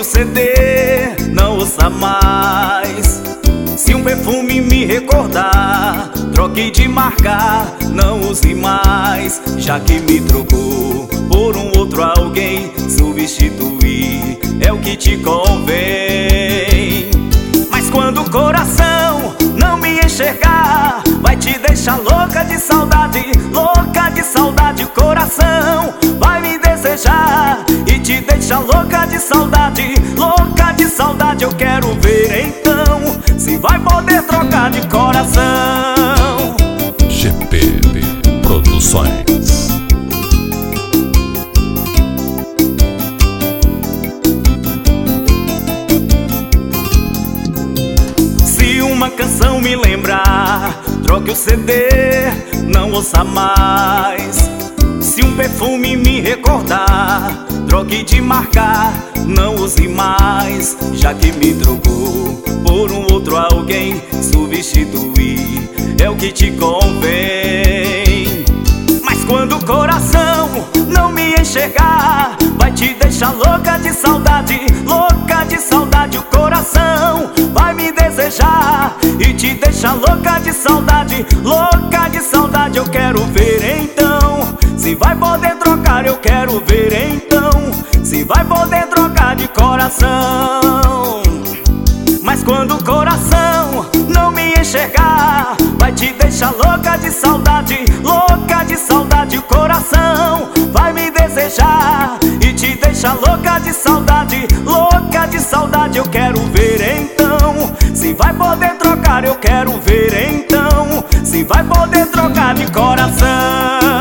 o CD, não ouça mais. Se um perfume me recordar, troque de marca, não use mais. Já que me trocou por um outro alguém, substituir é o que te convém. Mas quando o coração não me enxergar, vai te deixar louca de saudade, louca de saudade. O coração vai me desejar e te deixa louca de saudade, louca de saudade. Eu quero ver então se vai poder trocar de coração. GPB Produções. Se uma canção me lembrar, troque o CD, não ouça mais. Se um perfume me recordar, troque de marca, não use mais. Já que me trocou por um outro alguém, substituir é o que te convém. Mas quando o coração não me enxergar, vai te deixar louca de saudade, louca de saudade. O coração vai me desejar e te deixa louca de saudade, louca de saudade. Eu quero ver então se vai poder trocar. Eu quero ver então se vai poder trocar de coração. Mas quando o coração não me enxergar, vai te deixar louca de saudade, louca de saudade. O coração vai me desejar e te deixa louca de saudade, louca de saudade. Eu quero ver então se vai poder trocar. Eu quero ver então se vai poder trocar de coração.